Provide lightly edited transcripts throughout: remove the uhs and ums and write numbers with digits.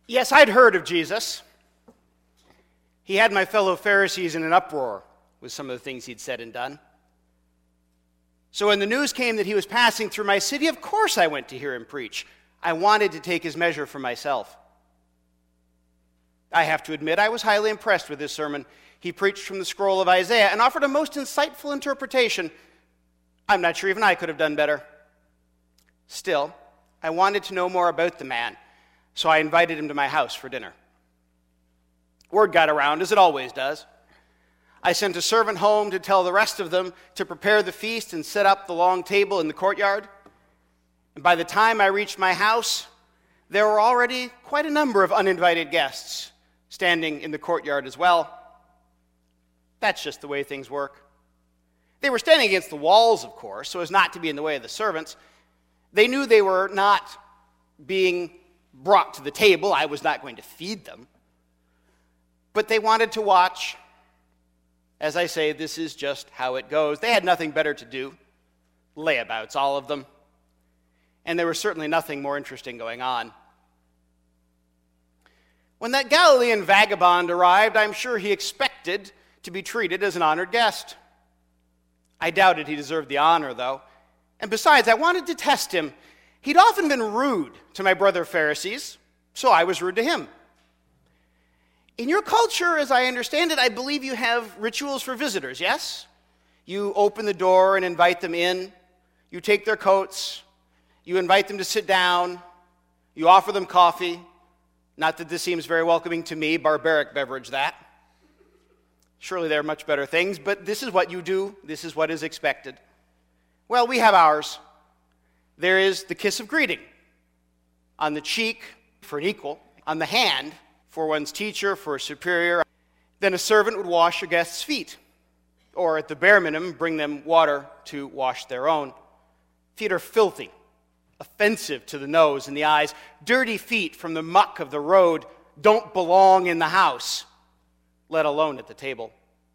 Yes, I'd heard of Jesus. He had my fellow Pharisees in an uproar with some of the things he'd said and done. So when the news came that he was passing through my city, of course I went to hear him preach. I wanted to take his measure for myself. I have to admit, I was highly impressed with his sermon. He preached from the scroll of Isaiah and offered a most insightful interpretation. I'm not sure even I could have done better. Still, I wanted to know more about the man, so I invited him to my house for dinner. Word got around, as it always does. I sent a servant home to tell the rest of them to prepare the feast and set up the long table in the courtyard. And by the time I reached my house, there were already quite a number of uninvited guests standing in the courtyard as well. That's just the way things work. They were standing against the walls, of course, so as not to be in the way of the servants. They knew they were not being brought to the table. I was not going to feed them. But they wanted to watch. As I say, this is just how it goes. They had nothing better to do. Layabouts, all of them. And there was certainly nothing more interesting going on. When that Galilean vagabond arrived, I'm sure he expected to be treated as an honored guest. I doubted he deserved the honor, though. And besides, I wanted to test him. He'd often been rude to my brother Pharisees, so I was rude to him. In your culture, as I understand it, I believe you have rituals for visitors, yes? You open the door and invite them in. You take their coats. You invite them to sit down. You offer them coffee. Not that this seems very welcoming to me, barbaric beverage that. Surely there are much better things, but this is what you do. This is what is expected. Well, we have ours. There is the kiss of greeting. On the cheek for an equal. On the hand for one's teacher, for a superior. Then a servant would wash a guest's feet. Or at the bare minimum, bring them water to wash their own. Feet are filthy, offensive to the nose and the eyes. Dirty feet from the muck of the road don't belong in the house, let alone at the table.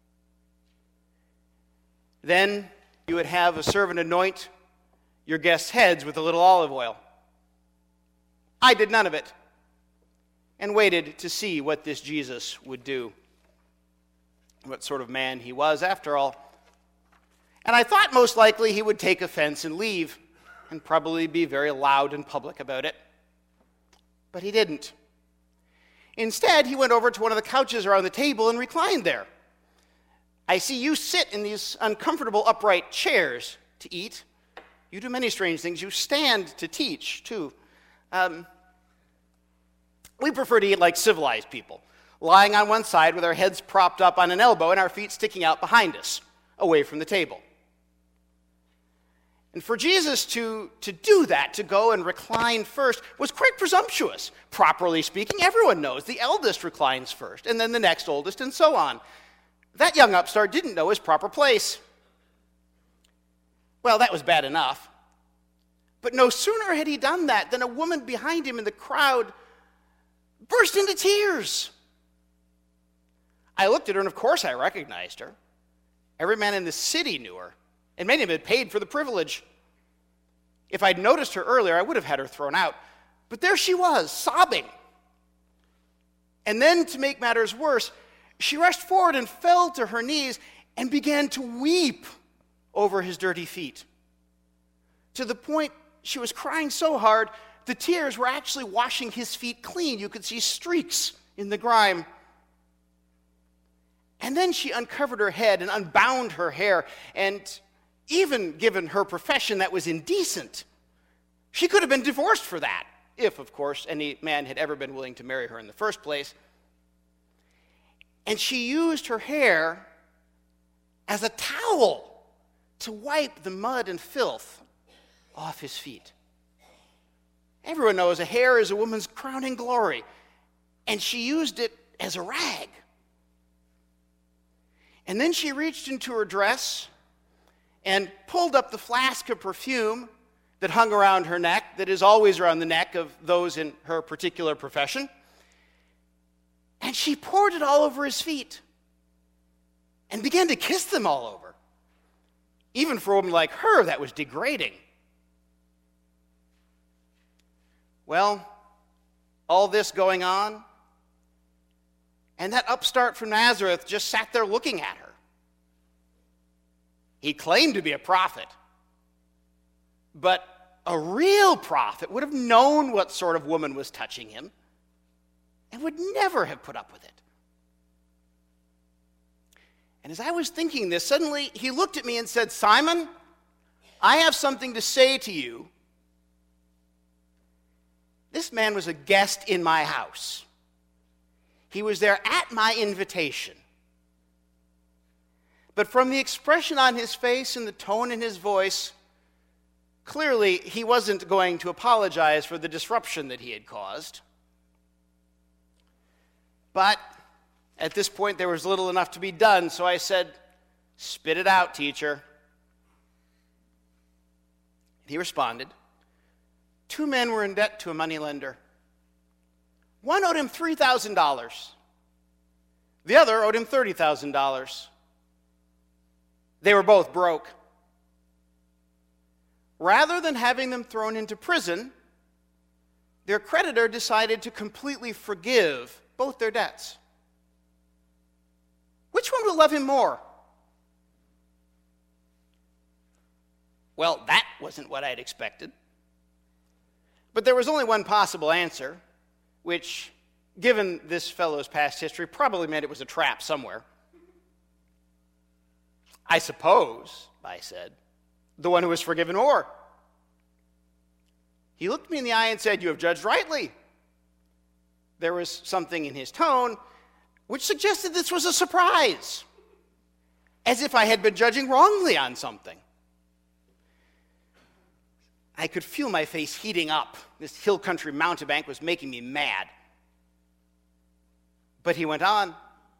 Then you would have a servant anoint your guests' heads with a little olive oil. I did none of it, and waited to see what this Jesus would do, what sort of man he was after all. And I thought most likely he would take offense and leave, and probably be very loud and public about it. But he didn't. Instead, he went over to one of the couches around the table and reclined there. I see you sit in these uncomfortable upright chairs to eat. You do many strange things. You stand to teach, too. We prefer to eat like civilized people, lying on one side with our heads propped up on an elbow and our feet sticking out behind us, away from the table. And for Jesus to do that, to go and recline first, was quite presumptuous. Properly speaking, everyone knows the eldest reclines first, and then the next oldest, and so on. That young upstart didn't know his proper place. Well, that was bad enough. But no sooner had he done that than a woman behind him in the crowd burst into tears. I looked at her, and of course I recognized her. Every man in the city knew her, and many of them had paid for the privilege. If I'd noticed her earlier, I would have had her thrown out. But there she was, sobbing. And then, to make matters worse, she rushed forward and fell to her knees and began to weep over his dirty feet. To the point she was crying so hard, the tears were actually washing his feet clean. You could see streaks in the grime. And then she uncovered her head and unbound her hair, and even given her profession, that was indecent. She could have been divorced for that, if, of course, any man had ever been willing to marry her in the first place. And she used her hair as a towel to wipe the mud and filth off his feet. Everyone knows a hair is a woman's crowning glory, and she used it as a rag. And then she reached into her dress and pulled up the flask of perfume that hung around her neck, that is always around the neck of those in her particular profession, and she poured it all over his feet and began to kiss them all over. Even for a woman like her, that was degrading. Well, all this going on. And that upstart from Nazareth just sat there looking at her. He claimed to be a prophet, but a real prophet would have known what sort of woman was touching him and would never have put up with it. And as I was thinking this, suddenly he looked at me and said, "Simon, I have something to say to you." This man was a guest in my house. He was there at my invitation. But from the expression on his face and the tone in his voice, clearly he wasn't going to apologize for the disruption that he had caused. But at this point, there was little enough to be done, so I said, "Spit it out, teacher." He responded, 2 men were in debt to a moneylender. One owed him $3,000. The other owed him $30,000. They were both broke. Rather than having them thrown into prison, their creditor decided to completely forgive both their debts. Which one will love him more? Well, that wasn't what I'd expected. But there was only one possible answer, which, given this fellow's past history, probably meant it was a trap somewhere. "I suppose," I said, "the one who was forgiven more." He looked me in the eye and said, "You have judged rightly." There was something in his tone which suggested this was a surprise, as if I had been judging wrongly on something. I could feel my face heating up. This hill country mountebank was making me mad. But he went on.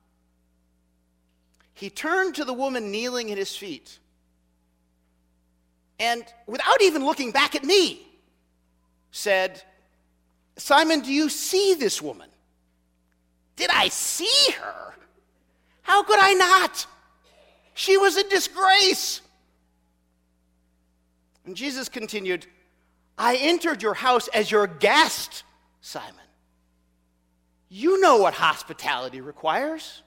He turned to the woman kneeling at his feet, and without even looking back at me, said, "Simon, do you see this woman?" Did I see her? How could I not? She was a disgrace. And Jesus continued, "I entered your house as your guest, Simon. You know what hospitality requires.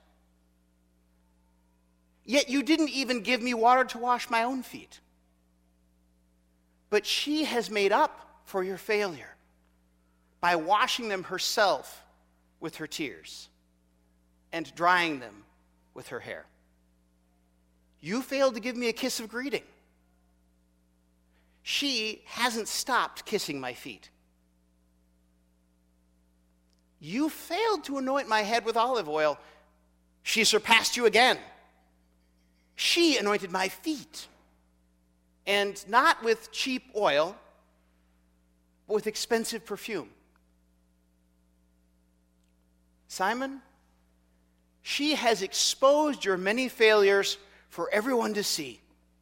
Yet you didn't even give me water to wash my own feet. But she has made up for your failure by washing them herself with her tears and drying them with her hair. You failed to give me a kiss of greeting. She hasn't stopped kissing my feet. You failed to anoint my head with olive oil. She surpassed you again. She anointed my feet, and not with cheap oil, but with expensive perfume. Simon, she has exposed your many failures for everyone to see.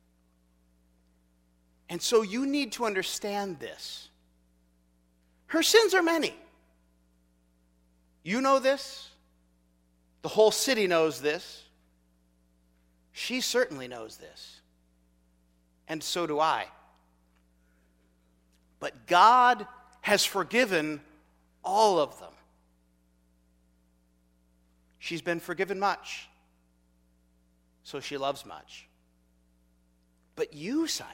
And so you need to understand this. Her sins are many. You know this. The whole city knows this. She certainly knows this. And so do I. But God has forgiven all of them. She's been forgiven much, so she loves much. But you, Simon,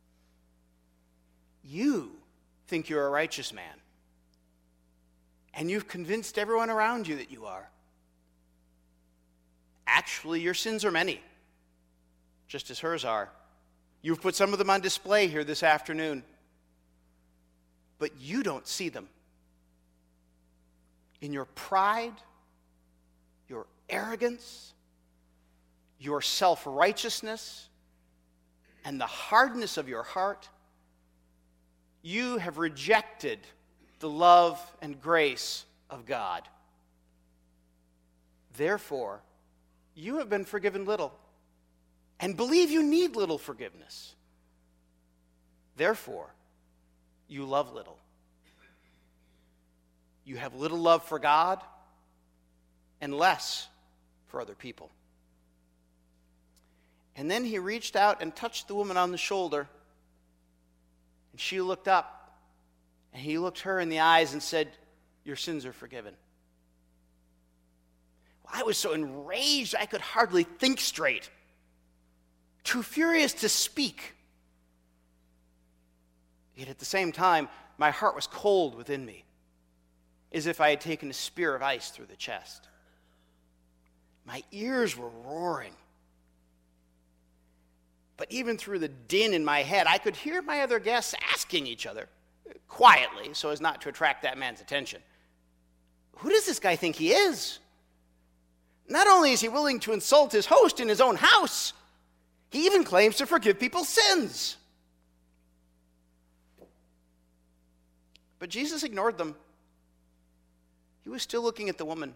you think you're a righteous man, and you've convinced everyone around you that you are. Actually, your sins are many, just as hers are. You've put some of them on display here this afternoon, but you don't see them. In your pride, your arrogance, your self-righteousness, and the hardness of your heart, you have rejected the love and grace of God. Therefore, you have been forgiven little, and believe you need little forgiveness. Therefore, you love little. You have little love for God and less for other people. And then he reached out and touched the woman on the shoulder, and she looked up, and he looked her in the eyes and said, your sins are forgiven. I was so enraged I could hardly think straight, too furious to speak. Yet at the same time, my heart was cold within me, as if I had taken a spear of ice through the chest. My ears were roaring. But even through the din in my head, I could hear my other guests asking each other, quietly, so as not to attract that man's attention, who does this guy think he is? Not only is he willing to insult his host in his own house, he even claims to forgive people's sins. But Jesus ignored them. He was still looking at the woman.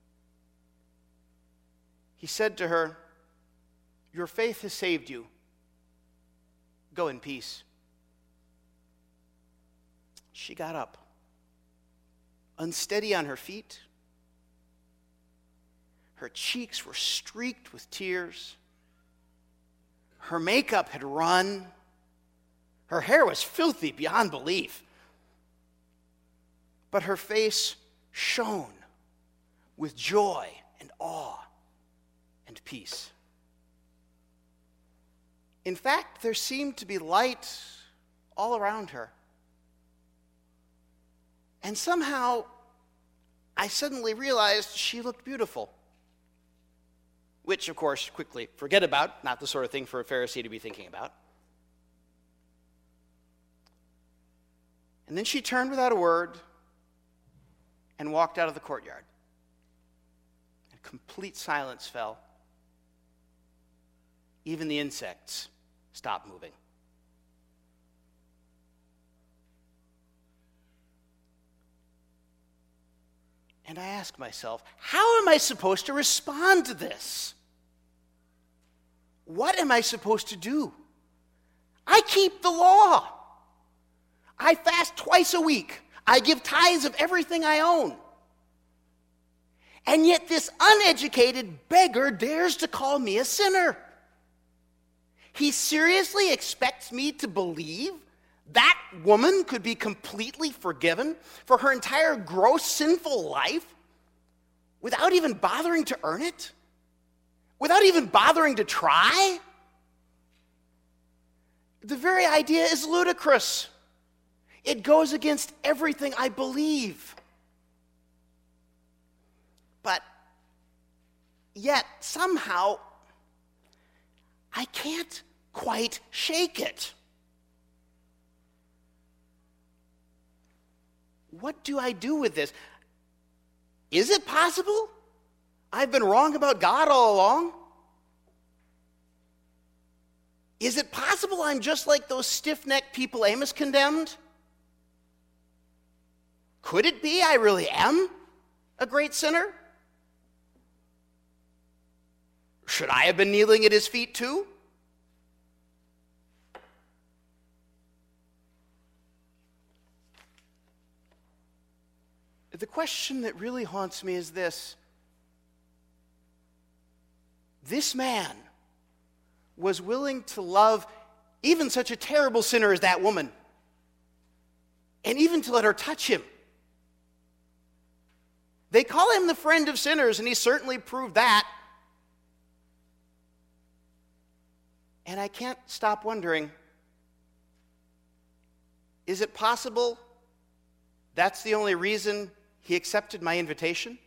He said to her, "Your faith has saved you. Go in peace." She got up, unsteady on her feet. Her cheeks were streaked with tears. Her makeup had run. Her hair was filthy beyond belief. But her face shone with joy and awe and peace. In fact, there seemed to be light all around her. And somehow, I suddenly realized she looked beautiful. Which, of course, quickly forget about, not the sort of thing for a Pharisee to be thinking about. And then she turned without a word and walked out of the courtyard. And complete silence fell. Even the insects stopped moving. And I ask myself, how am I supposed to respond to this? What am I supposed to do? I keep the law. I fast twice a week. I give tithes of everything I own. And yet this uneducated beggar dares to call me a sinner. He seriously expects me to believe that woman could be completely forgiven for her entire gross sinful life without even bothering to earn it? Without even bothering to try? The very idea is ludicrous. It goes against everything I believe. But yet, somehow, I can't quite shake it. What do I do with this? Is it possible I've been wrong about God all along? Is it possible I'm just like those stiff-necked people Amos condemned? Could it be I really am a great sinner? Should I have been kneeling at his feet too? The question that really haunts me is this. This man was willing to love even such a terrible sinner as that woman, and even to let her touch him. They call him the friend of sinners, and he certainly proved that. And I can't stop wondering, is it possible that's the only reason he accepted my invitation?